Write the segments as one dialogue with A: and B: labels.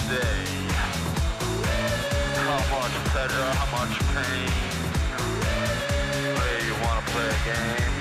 A: day? How much pleasure, how much pain? Play, you wanna play a game?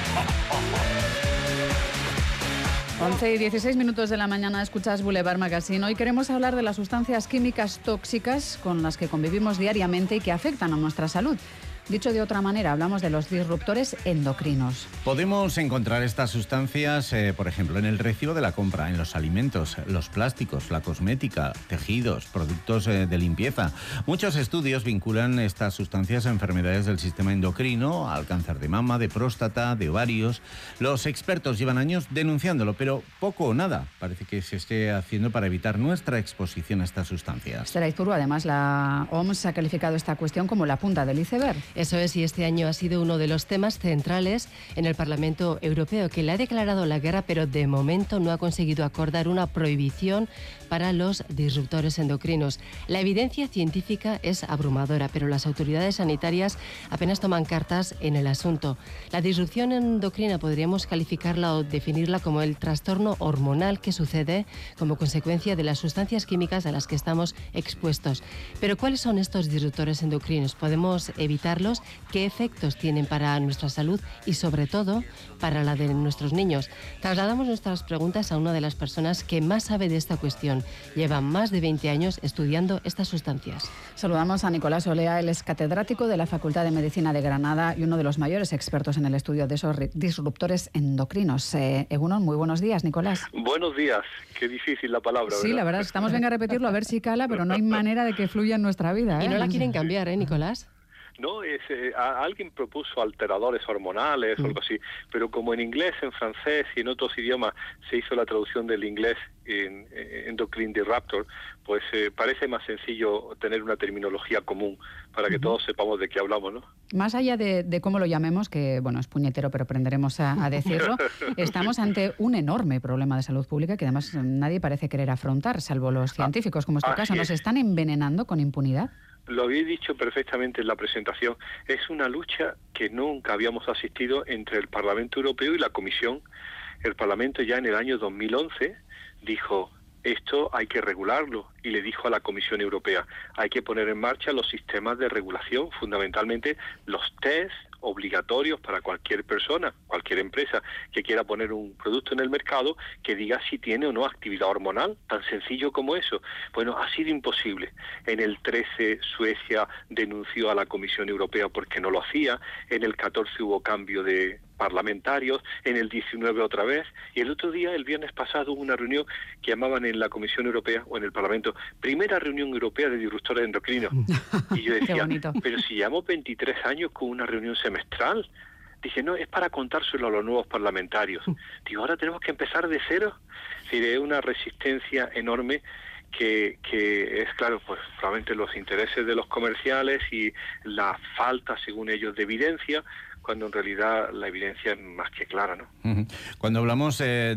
B: 11 y 16 minutos de la mañana, escuchas Boulevard Magazine. Hoy queremos hablar de las sustancias químicas tóxicas con las que convivimos diariamente y que afectan a nuestra salud. Dicho de otra manera, hablamos de los disruptores endocrinos.
C: Podemos encontrar estas sustancias, por ejemplo, en el recibo de la compra, en los alimentos, los plásticos, la cosmética, tejidos, productos de limpieza. Muchos estudios vinculan estas sustancias a enfermedades del sistema endocrino, al cáncer de mama, de próstata, de ovarios. Los expertos llevan años denunciándolo, pero poco o nada parece que se esté haciendo para evitar nuestra exposición a estas sustancias.
B: Esther Aizpuru, además, la OMS ha calificado esta cuestión como la punta del iceberg.
D: Eso es, y este año ha sido uno de los temas centrales en el Parlamento Europeo, que le ha declarado la guerra, pero de momento no ha conseguido acordar una prohibición para los disruptores endocrinos. La evidencia científica es abrumadora, pero las autoridades sanitarias apenas toman cartas en el asunto. La disrupción endocrina podríamos calificarla o definirla como el trastorno hormonal que sucede como consecuencia de las sustancias químicas a las que estamos expuestos. Pero ¿cuáles son estos disruptores endocrinos? ¿Podemos evitarlos? ¿Qué efectos tienen para nuestra salud y, sobre todo, para la de nuestros niños? Trasladamos nuestras preguntas a una de las personas que más sabe de esta cuestión. Lleva más de 20 años estudiando estas sustancias.
B: Saludamos a Nicolás Olea. Él es catedrático de la Facultad de Medicina de Granada y uno de los mayores expertos en el estudio de esos disruptores endocrinos. Egunon, muy buenos días, Nicolás.
E: Buenos días. Qué difícil la palabra, ¿verdad?
B: Sí, la verdad, estamos venga a repetirlo a ver si cala, pero no hay manera de que fluya en nuestra vida.
D: Y no la quieren cambiar, Nicolás?
E: No, alguien propuso alteradores hormonales o algo así, pero como en inglés, en francés y en otros idiomas se hizo la traducción del inglés en endocrine disruptor, pues parece más sencillo tener una terminología común para que todos sepamos de qué hablamos, ¿no?
B: Más allá de cómo lo llamemos, que bueno, es puñetero, pero aprenderemos a decirlo, estamos ante un enorme problema de salud pública que además nadie parece querer afrontar, salvo los científicos, como es tu caso. ¿Nos están envenenando con impunidad?
E: Lo habéis dicho perfectamente en la presentación. Es una lucha que nunca habíamos asistido entre el Parlamento Europeo y la Comisión. El Parlamento ya en el año 2011 dijo, esto hay que regularlo, y le dijo a la Comisión Europea, hay que poner en marcha los sistemas de regulación, fundamentalmente los test obligatorios para cualquier persona, cualquier empresa que quiera poner un producto en el mercado, que diga si tiene o no actividad hormonal, tan sencillo como eso. Bueno, ha sido imposible. En el 13 Suecia denunció a la Comisión Europea porque no lo hacía, en el 14 hubo cambio de parlamentarios, en el 19 otra vez, y el otro día, el viernes pasado, hubo una reunión que llamaban en la Comisión Europea o en el Parlamento, primera reunión europea de disruptores endocrinos. Y yo decía, pero si llevamos 23 años con una reunión semestral. Dije, no, es para contárselo a los nuevos parlamentarios. Digo, ahora tenemos que empezar de cero. Es decir, es una resistencia enorme que es, claro, pues probablemente los intereses de los comerciales y la falta, según ellos, de evidencia, cuando en realidad la evidencia es más que clara, ¿no?
C: Cuando hablamos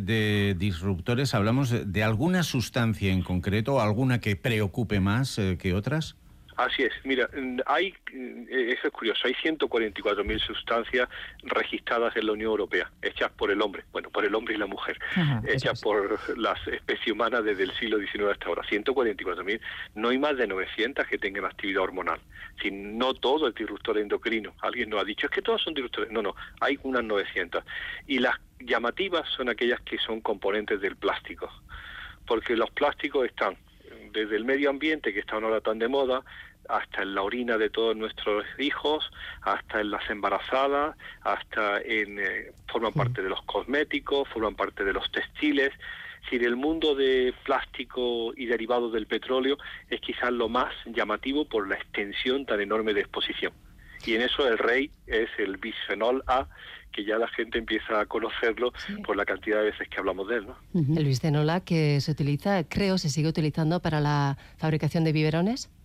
C: de disruptores, ¿hablamos de alguna sustancia en concreto, alguna que preocupe más que otras?
E: Así es, mira, eso es curioso, hay 144.000 sustancias registradas en la Unión Europea, hechas por el hombre, bueno, por el hombre y la mujer, hechas por las especies humanas desde el siglo XIX hasta ahora, 144.000, no hay más de 900 que tengan actividad hormonal, si no todo es disruptor endocrino, alguien nos ha dicho, es que todos son disruptores, no, hay unas 900, y las llamativas son aquellas que son componentes del plástico, porque los plásticos están desde el medio ambiente, que está ahora tan de moda, hasta en la orina de todos nuestros hijos, hasta en las embarazadas, hasta forman parte de los cosméticos, forman parte de los textiles. Es decir, el mundo de plástico y derivados del petróleo es quizás lo más llamativo por la extensión tan enorme de exposición. Y en eso el rey es el bisfenol A, que ya la gente empieza a conocerlo por la cantidad de veces que hablamos de él, ¿no?
D: El bisfenol A que se utiliza, creo, se sigue utilizando para la fabricación de biberones.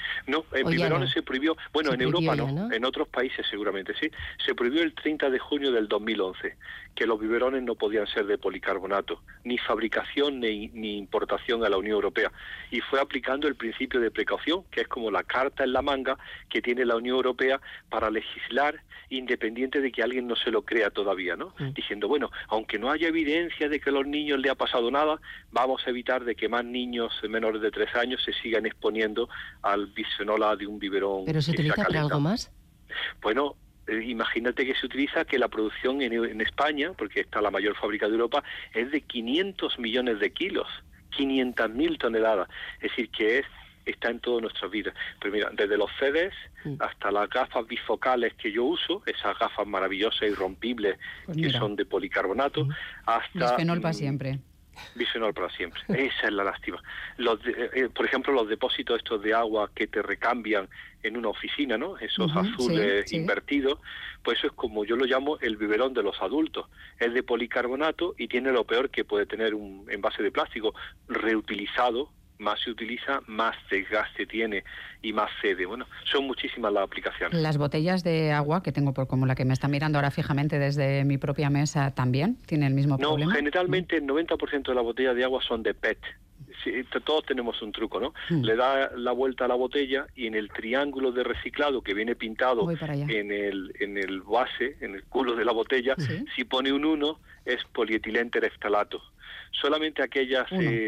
E: No, en biberones se prohibió, bueno, en Europa no, en otros países seguramente sí, se prohibió el 30 de junio del 2011, que los biberones no podían ser de policarbonato, ni fabricación ni importación a la Unión Europea, y fue aplicando el principio de precaución, que es como la carta en la manga que tiene la Unión Europea para legislar independiente de que alguien no se lo crea todavía, ¿no? Diciendo, bueno, aunque no haya evidencia de que a los niños le ha pasado nada, vamos a evitar de que más niños menores de 3 años se sigan exponiendo al bisfenol A de un biberón.
D: ¿Pero se utiliza para algo más?
E: Bueno, imagínate que se utiliza que la producción en España, porque está la mayor fábrica de Europa, es de 500 millones de kilos, 500.000 toneladas. Es decir, que está en toda nuestra vida. Pero mira, desde los CDs hasta las gafas bifocales que yo uso, esas gafas maravillosas y irrompibles que son de policarbonato, hasta...
B: Bisfenol para siempre.
E: Bisfenol para siempre. Esa es la lástima. Por ejemplo, los depósitos estos de agua que te recambian en una oficina, ¿no? Esos azules invertidos, pues eso es como yo lo llamo el biberón de los adultos. Es de policarbonato y tiene lo peor que puede tener un envase de plástico reutilizado. Más se utiliza, más desgaste tiene y más cede. Bueno, son muchísimas las aplicaciones.
B: Las botellas de agua que tengo, como la que me está mirando ahora fijamente desde mi propia mesa, ¿también tiene el mismo problema?
E: No, generalmente el 90% de las botellas de agua son de PET. Sí, todos tenemos un truco, ¿no? Le da la vuelta a la botella y en el triángulo de reciclado que viene pintado en el base, en el culo de la botella, si pone un 1 es polietilén tereftalato. Solamente aquellas,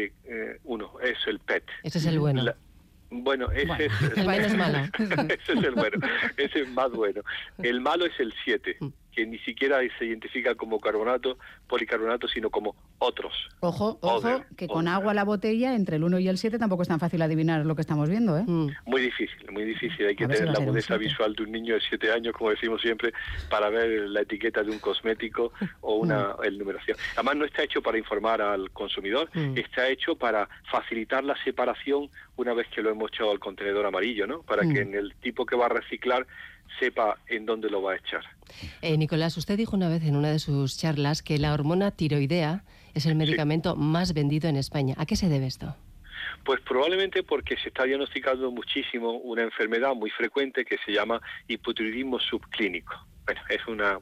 E: uno, es el PET.
D: Ese es el bueno.
E: Bueno, ese es...
D: El bueno es malo.
E: Ese es el bueno, ese es más bueno. El malo es el 7, que ni siquiera se identifica como policarbonato, sino como otros.
B: Ojo, que con agua la botella, entre el 1 y el 7 tampoco es tan fácil adivinar lo que estamos viendo, ¿eh?
E: Muy difícil. Hay que tener la agudeza visual de un niño de 7 años, como decimos siempre, para ver la etiqueta de un cosmético o el numeración. Además, no está hecho para informar al consumidor, está hecho para facilitar la separación una vez que lo hemos echado al contenedor amarillo, ¿no? Para que en el tipo que va a reciclar sepa en dónde lo va a echar.
D: Nicolás, usted dijo una vez en una de sus charlas que la hormona tiroidea es el medicamento más vendido en España. ¿A qué se debe esto?
E: Pues probablemente porque se está diagnosticando muchísimo una enfermedad muy frecuente que se llama hipotiroidismo subclínico. Bueno, es una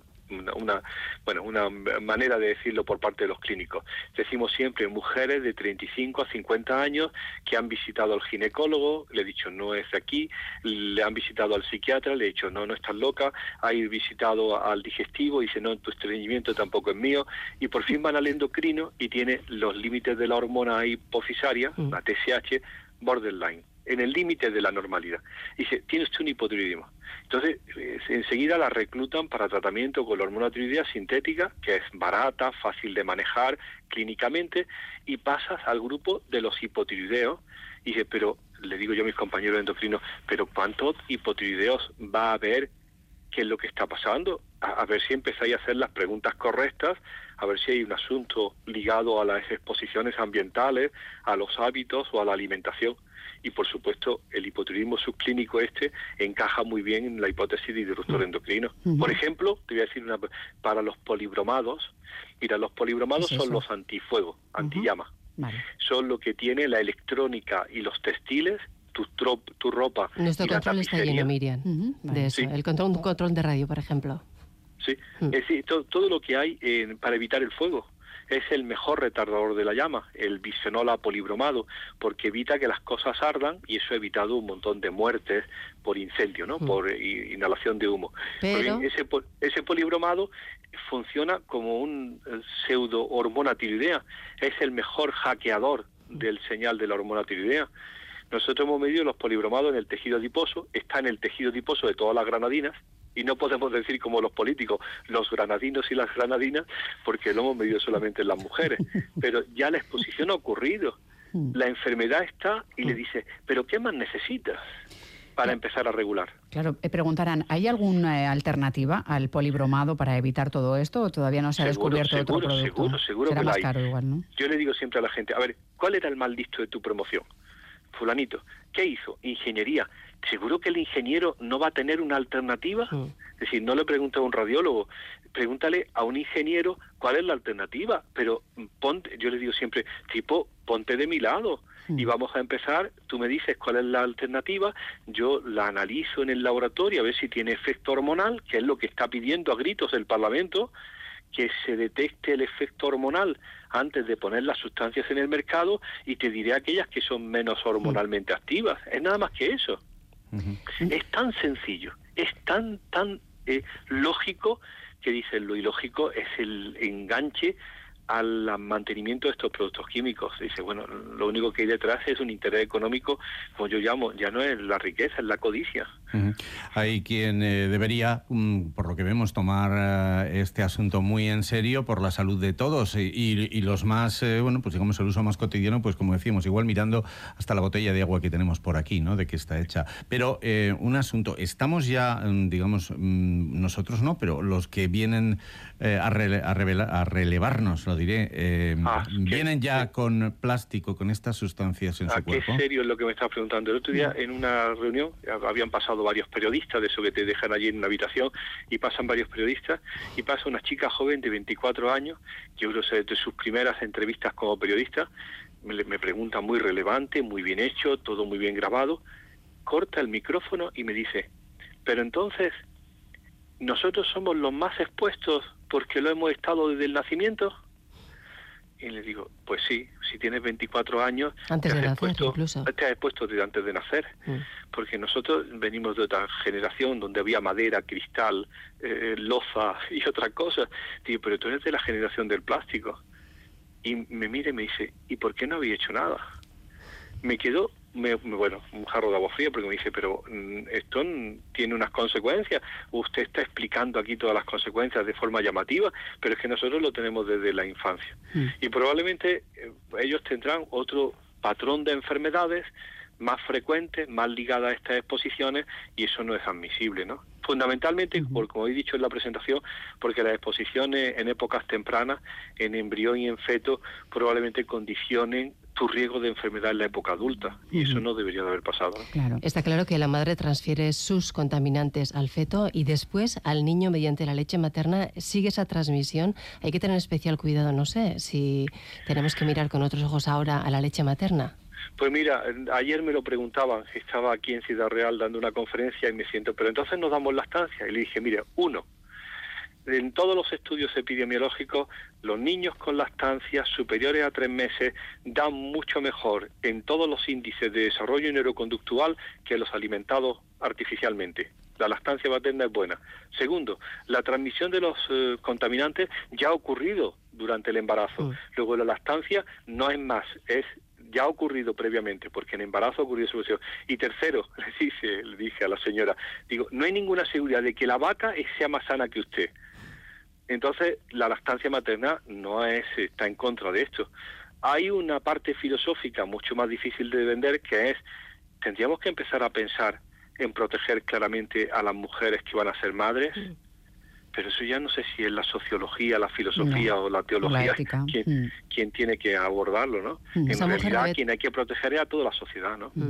E: manera de decirlo por parte de los clínicos. Decimos siempre mujeres de 35 a 50 años que han visitado al ginecólogo, le he dicho no es de aquí, le han visitado al psiquiatra, le he dicho no estás loca, ha visitado al digestivo, dice no, tu estreñimiento tampoco es mío, y por fin van al endocrino y tiene los límites de la hormona hipofisaria, la TSH, borderline, en el límite de la normalidad. Dice, tiene usted un hipotiroidismo. Entonces, enseguida la reclutan para tratamiento con la hormona tiroidea sintética, que es barata, fácil de manejar clínicamente, y pasas al grupo de los hipotiroideos. Y dice, pero, le digo yo a mis compañeros endocrinos, pero ¿cuántos hipotiroideos va a haber? ¿Qué es lo que está pasando? A ver si empezáis a hacer las preguntas correctas, a ver si hay un asunto ligado a las exposiciones ambientales, a los hábitos o a la alimentación. Y por supuesto el hipotiroidismo subclínico encaja muy bien en la hipótesis de disruptor endocrino. Por ejemplo, te voy a decir para los polibromados, mira, los polibromados son los antifuego, antillama. Vale. Son lo que tiene la electrónica y los textiles, tu ropa.
D: Nuestro
E: y
D: control
E: la
D: está lleno, Miriam, de eso.
E: Sí.
D: El control de radio, por ejemplo.
E: Sí, es decir, todo lo que hay para evitar el fuego. Es el mejor retardador de la llama, el bisfenol A polibromado, porque evita que las cosas ardan y eso ha evitado un montón de muertes por incendio, ¿no? Por inhalación de humo.
D: Pero...
E: Ese polibromado funciona como un pseudo hormona tiroidea. Es el mejor hackeador del señal de la hormona tiroidea. Nosotros hemos medido los polibromados en el tejido adiposo, está en el tejido adiposo de todas las granadinas, y no podemos decir como los políticos, los granadinos y las granadinas, porque lo hemos medido solamente en las mujeres. Pero ya la exposición ha ocurrido. La enfermedad está y le dice, ¿pero qué más necesitas para empezar a regular?
B: Claro, preguntarán, ¿hay alguna alternativa al polibromado para evitar todo esto o todavía no se ha descubierto otro producto?
E: Seguro
B: Será
E: que
B: más
E: hay.
B: caro igual, ¿no?
E: Yo le digo siempre a la gente, a ver, ¿cuál era el mal listo de tu promoción? fulanito. ¿Qué hizo? Ingeniería. ¿Seguro que el ingeniero no va a tener una alternativa? Es decir, no le pregunte a un radiólogo, pregúntale a un ingeniero cuál es la alternativa, pero yo le digo siempre, ponte de mi lado y vamos a empezar, tú me dices cuál es la alternativa, yo la analizo en el laboratorio a ver si tiene efecto hormonal, que es lo que está pidiendo a gritos el Parlamento, que se detecte el efecto hormonal antes de poner las sustancias en el mercado, y te diré aquellas que son menos hormonalmente activas. Es nada más que eso. Es tan sencillo, es tan lógico, que dicen lo ilógico es el enganche al mantenimiento de estos productos químicos. Dice, bueno, lo único que hay detrás es un interés económico, como yo llamo, ya no es la riqueza, es la codicia.
C: Hay quien debería, por lo que vemos, tomar este asunto muy en serio por la salud de todos, y los más, pues digamos el uso más cotidiano, pues como decíamos, igual mirando hasta la botella de agua que tenemos por aquí, ¿no?, de qué está hecha. Pero un asunto, estamos ya, digamos, nosotros no, pero los que vienen a relevarnos, lo diré, vienen ya con plástico, con estas sustancias en su cuerpo.
E: Qué serio es lo que me estás preguntando. El otro día en una reunión habían pasado varios periodistas, de eso que te dejan allí en una habitación, y pasan varios periodistas, y pasa una chica joven de 24 años, yo creo que de sus primeras entrevistas como periodista, me pregunta, muy relevante, muy bien hecho, todo muy bien grabado, corta el micrófono y me dice, pero entonces, ¿nosotros somos los más expuestos porque lo hemos estado desde el nacimiento? Y le digo, pues sí, si tienes 24 años,
D: antes de nacer, incluso.
E: Te has expuesto desde antes de nacer, porque nosotros venimos de otra generación donde había madera, cristal, loza y otras cosas. Digo, pero tú eres de la generación del plástico. Y me mira y me dice, ¿y por qué no había hecho nada? Me quedó, un jarro de agua fría, porque me dice, pero esto tiene unas consecuencias. Usted está explicando aquí todas las consecuencias de forma llamativa, pero es que nosotros lo tenemos desde la infancia. Y probablemente ellos tendrán otro patrón de enfermedades más frecuentes, más ligadas a estas exposiciones, y eso no es admisible, ¿no? Fundamentalmente, como he dicho en la presentación, porque las exposiciones en épocas tempranas, en embrión y en feto, probablemente condicionen tu riesgo de enfermedad en la época adulta, y eso no debería de haber pasado, ¿no?
D: Claro. Está claro que la madre transfiere sus contaminantes al feto y después al niño mediante la leche materna. Sigue esa transmisión. Hay que tener especial cuidado, no sé, si tenemos que mirar con otros ojos ahora a la leche materna.
E: Pues mira, ayer me lo preguntaban, estaba aquí en Ciudad Real dando una conferencia y me siento, pero entonces nos damos lactancia. Y le dije, mire, en todos los estudios epidemiológicos, los niños con lactancia superiores a 3 meses dan mucho mejor en todos los índices de desarrollo neuroconductual que los alimentados artificialmente. La lactancia materna es buena. Segundo, la transmisión de los contaminantes ya ha ocurrido durante el embarazo. Luego la lactancia no es más, ya ha ocurrido previamente, porque en embarazo ha ocurrido su evolución. Y tercero, le dije a la señora, no hay ninguna seguridad de que la vaca sea más sana que usted. Entonces, la lactancia materna está en contra de esto. Hay una parte filosófica mucho más difícil de vender, que tendríamos que empezar a pensar en proteger claramente a las mujeres que van a ser madres, pero eso ya no sé si es la sociología, la filosofía o la teología quien tiene que abordarlo, ¿no? En realidad, quien hay que proteger es a toda la sociedad, ¿no?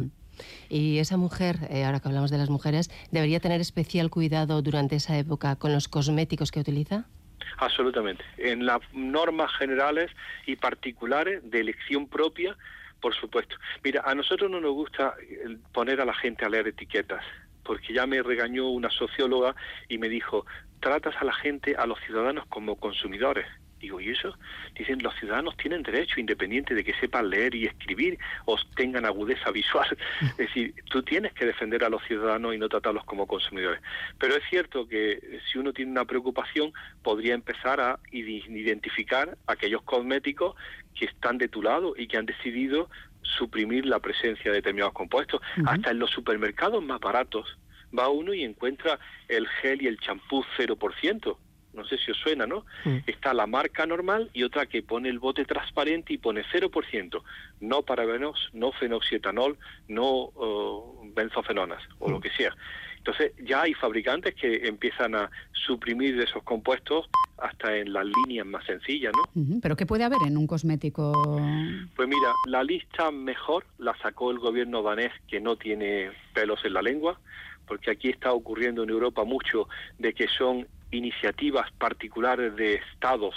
D: Y esa mujer, ahora que hablamos de las mujeres, ¿debería tener especial cuidado durante esa época con los cosméticos que utiliza?
E: Absolutamente. En las normas generales y particulares de elección propia, por supuesto. Mira, a nosotros no nos gusta poner a la gente a leer etiquetas, porque ya me regañó una socióloga y me dijo, tratas a la gente, a los ciudadanos, como consumidores. Digo, ¿y eso? Dicen, los ciudadanos tienen derecho, independiente de que sepan leer y escribir o tengan agudeza visual. Es decir, tú tienes que defender a los ciudadanos y no tratarlos como consumidores. Pero es cierto que si uno tiene una preocupación, podría empezar a identificar aquellos cosméticos que están de tu lado y que han decidido suprimir la presencia de determinados compuestos. Hasta en los supermercados más baratos va uno y encuentra el gel y el champú 0%. No sé si os suena, ¿no? Está la marca normal y otra que pone el bote transparente y pone 0%. No parabenos, no fenoxietanol, no benzofenonas o lo que sea. Entonces ya hay fabricantes que empiezan a suprimir de esos compuestos hasta en las líneas más sencillas, ¿no?
B: ¿Pero qué puede haber en un cosmético?
E: Pues mira, la lista mejor la sacó el gobierno danés, que no tiene pelos en la lengua, porque aquí está ocurriendo en Europa mucho de que son iniciativas particulares de estados,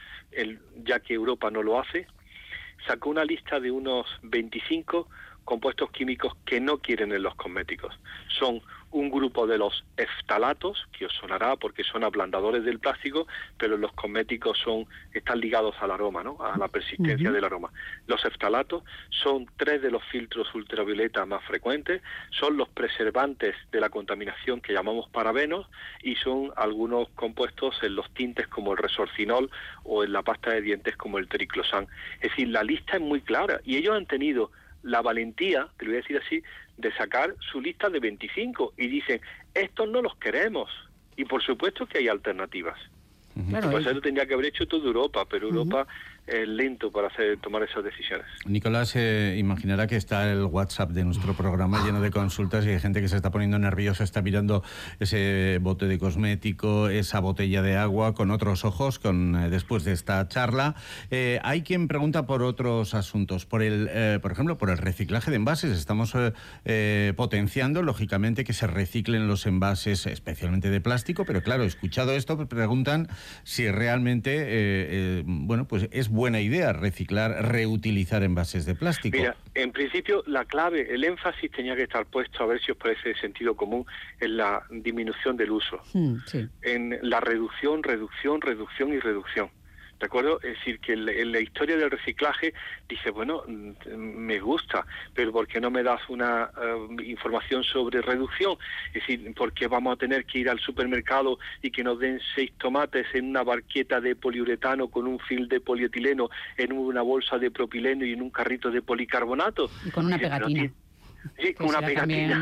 E: ya que Europa no lo hace. Sacó una lista de unos 25 compuestos químicos que no quieren en los cosméticos. Son un grupo de los eftalatos, que os sonará porque son ablandadores del plástico, pero los cosméticos están ligados al aroma, ¿no? A la persistencia del aroma. Los eftalatos son 3 de los filtros ultravioleta más frecuentes, son los preservantes de la contaminación que llamamos parabenos, y son algunos compuestos en los tintes como el resorcinol o en la pasta de dientes como el triclosan. Es decir, la lista es muy clara y ellos han tenido la valentía, te lo voy a decir así, de sacar su lista de 25 y dicen, estos no los queremos. Y por supuesto que hay alternativas.
B: Claro,
E: Pues eso tendría que haber hecho toda Europa, pero Europa es lento para tomar esas decisiones.
C: Nicolás, imaginará que está el WhatsApp de nuestro programa lleno de consultas y hay gente que se está poniendo nerviosa, está mirando ese bote de cosmético, esa botella de agua con otros ojos después de esta charla. Hay quien pregunta por otros asuntos, por ejemplo, por el reciclaje de envases. Estamos potenciando, lógicamente, que se reciclen los envases, especialmente de plástico, pero claro, escuchado esto, preguntan si realmente, pues es buena idea reutilizar envases de plástico.
E: Mira, en principio la clave, el énfasis tenía que estar puesto, a ver si os parece de sentido común, en la disminución del uso, en la reducción y reducción. ¿De acuerdo? Es decir, que en la historia del reciclaje dice, bueno, me gusta, pero ¿por qué no me das una información sobre reducción? Es decir, ¿por qué vamos a tener que ir al supermercado y que nos den 6 tomates en una barqueta de poliuretano con un film de polietileno, en una bolsa de propileno y en un carrito de policarbonato?
B: Y con una pegatina.
E: Sí, con una pegatina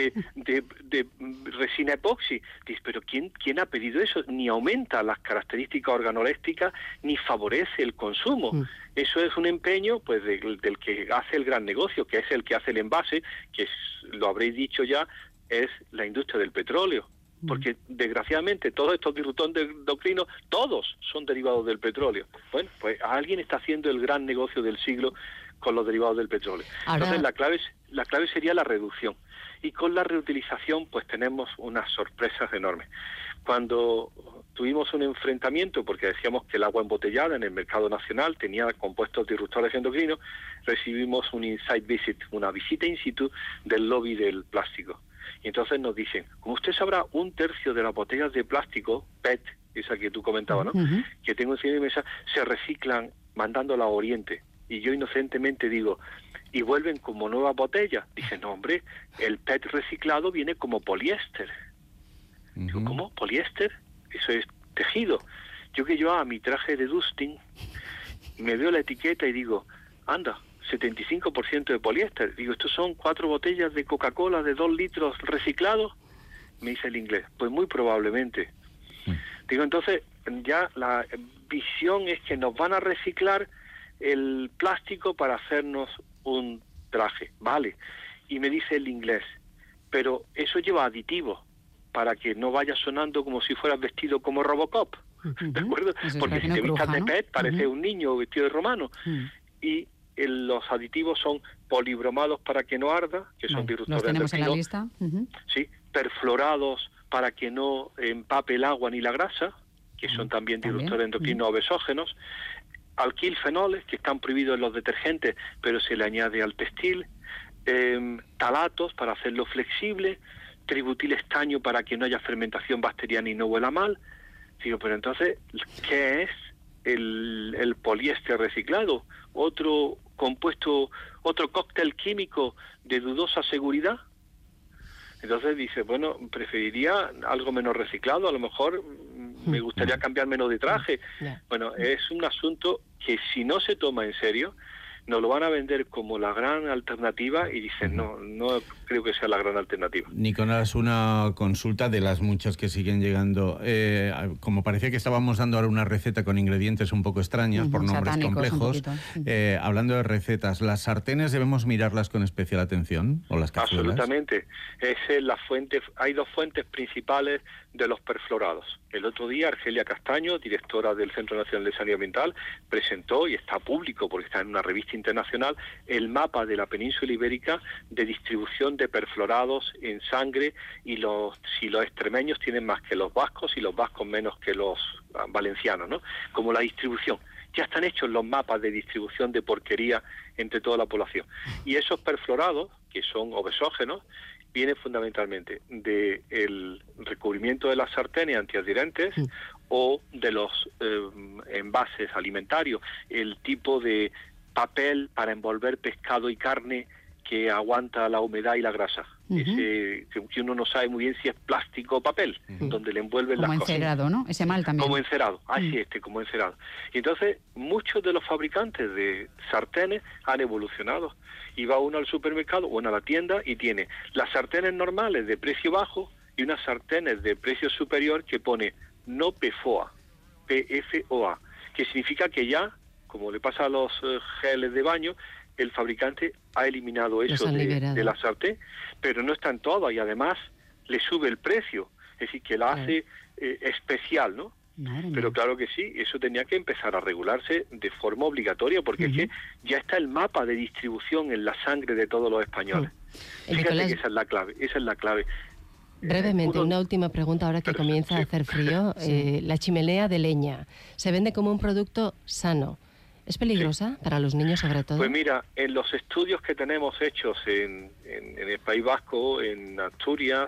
E: de resina epoxi. Dices, pero ¿quién ha pedido eso? Ni aumenta las características organolépticas, ni favorece el consumo. Eso es un empeño pues del que hace el gran negocio, que es el que hace el envase, lo habréis dicho ya, es la industria del petróleo. Porque desgraciadamente todos estos disruptores endocrinos, todos son derivados del petróleo. Bueno, pues alguien está haciendo el gran negocio del siglo con los derivados del petróleo. Ahora... Entonces la clave sería la reducción. Y con la reutilización pues tenemos unas sorpresas enormes. Cuando tuvimos un enfrentamiento, porque decíamos que el agua embotellada en el mercado nacional tenía compuestos disruptores endocrinos, recibimos un in-site visit, una visita in situ del lobby del plástico. Y entonces nos dicen, como usted sabrá, 1/3 de las botellas de plástico, PET, esa que tú comentabas, ¿no? Que tengo encima de mi mesa, se reciclan mandándola a Oriente. Y yo inocentemente digo, ¿y vuelven como nuevas botellas? Dice, no, hombre, el PET reciclado viene como poliéster. Digo, ¿cómo? ¿Poliéster? Eso es tejido. Yo que llevaba mi traje de dusting, me veo la etiqueta y digo, anda, 75% de poliéster. Digo, ¿estos son 4 botellas de Coca-Cola de 2 litros reciclados? Me dice el inglés, pues muy probablemente. Digo, entonces, ya la visión es que nos van a reciclar el plástico para hacernos un traje, vale. Y me dice el inglés, pero eso lleva aditivos para que no vaya sonando como si fueras vestido como Robocop, ¿de acuerdo? Porque si te vistas de PET parece un niño vestido de romano. Y los aditivos son polibromados para que no arda, que son disruptores
B: endocrinos. ¿Los tenemos en la lista?
E: Sí, perfluorados para que no empape el agua ni la grasa, que son también disruptores endocrinos obesógenos. Alquilfenoles, que están prohibidos en los detergentes, pero se le añade al textil. Talatos para hacerlo flexible. Tributilestaño para que no haya fermentación bacteriana y no huela mal. Digo, pero entonces, ¿qué es el poliéster reciclado? Otro compuesto, otro cóctel químico de dudosa seguridad. Entonces dice, bueno, preferiría algo menos reciclado, a lo mejor me gustaría cambiar menos de traje. Bueno, es un asunto que si no se toma en serio, nos lo van a vender como la gran alternativa y dicen, no creo que sea la gran alternativa.
C: Nicolás, una consulta de las muchas que siguen llegando. Como parecía que estábamos dando ahora una receta con ingredientes un poco extraños, por nombres complejos, hablando de recetas, ¿las sartenes debemos mirarlas con especial atención? ¿O las cazuelas?
E: Absolutamente. Esa es la fuente. Hay 2 fuentes principales de los perfluorados. El otro día Argelia Castaño, directora del Centro Nacional de Sanidad Ambiental, presentó, y está público porque está en una revista internacional, el mapa de la península ibérica de distribución de perfluorados en sangre, y si los extremeños tienen más que los vascos y los vascos menos que los valencianos, ¿no? Como la distribución. Ya están hechos los mapas de distribución de porquería entre toda la población. Y esos perfluorados, que son obesógenos, vienen fundamentalmente del recubrimiento de las sartenes antiadherentes o de los envases alimentarios, el tipo de papel para envolver pescado y carne que aguanta la humedad y la grasa. Ese que uno no sabe muy bien si es plástico o papel, donde le envuelven las cosas.
B: Como encerado, ¿no? Ese mal también.
E: Como encerado, como encerado. Y entonces muchos de los fabricantes de sartenes han evolucionado. Y va uno al supermercado o a la tienda y tiene las sartenes normales de precio bajo y unas sartenes de precio superior que pone no PFOA, PFOA, que significa que ya, como le pasa a los geles de baño, el fabricante ha eliminado eso de la sartén, pero no está en todo, y además le sube el precio, es decir, que la hace especial, ¿no? Pero claro que sí, eso tenía que empezar a regularse de forma obligatoria, porque es que ya está el mapa de distribución en la sangre de todos los españoles. Fíjate, Nicolás, que esa es la clave.
D: Brevemente, una última pregunta ahora que comienza a hacer frío. La chimenea de leña se vende como un producto sano. ¿Es peligrosa para los niños sobre todo?
E: Pues mira, en los estudios que tenemos hechos en el País Vasco, en Asturias,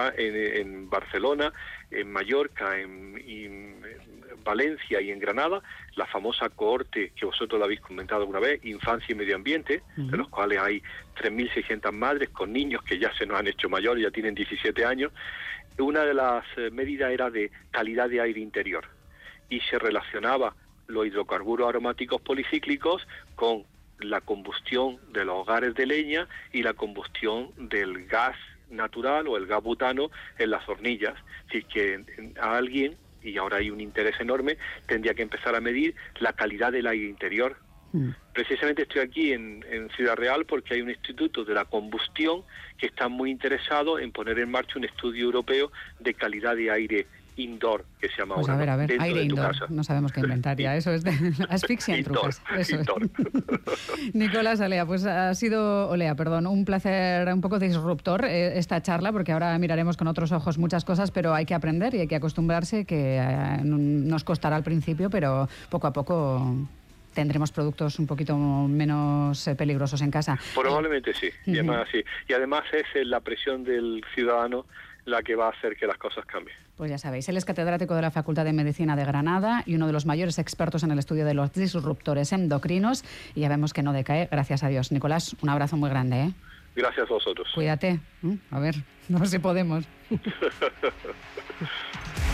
E: en Barcelona, en Mallorca, en Valencia y en Granada, la famosa cohorte que vosotros la habéis comentado alguna vez, Infancia y Medio Ambiente, de los cuales hay 3.600 madres con niños que ya se nos han hecho mayores, ya tienen 17 años, una de las medidas era de calidad de aire interior, y se relacionaba los hidrocarburos aromáticos policíclicos con la combustión de los hogares de leña y la combustión del gas natural o el gas butano en las hornillas. Así que a alguien, y ahora hay un interés enorme, tendría que empezar a medir la calidad del aire interior. Precisamente estoy aquí en Ciudad Real porque hay un instituto de la combustión que está muy interesado en poner en marcha un estudio europeo de calidad de aire indoor, que se llama
B: pues
E: ahora.
B: A ver, aire indoor. No sabemos qué inventar ya. Eso es de asfixia en trucas. Nicolás Olea, pues ha sido, un placer un poco disruptor esta charla, porque ahora miraremos con otros ojos muchas cosas, pero hay que aprender y hay que acostumbrarse, que nos costará al principio, pero poco a poco tendremos productos un poquito menos peligrosos en casa.
E: Probablemente sí, y además sí. Y además es la presión del ciudadano la que va a hacer que las cosas cambien.
B: Pues ya sabéis, él es catedrático de la Facultad de Medicina de Granada y uno de los mayores expertos en el estudio de los disruptores endocrinos, y ya vemos que no decae, gracias a Dios. Nicolás, un abrazo muy grande, ¿eh?
E: Gracias a vosotros.
B: Cuídate. A ver si podemos.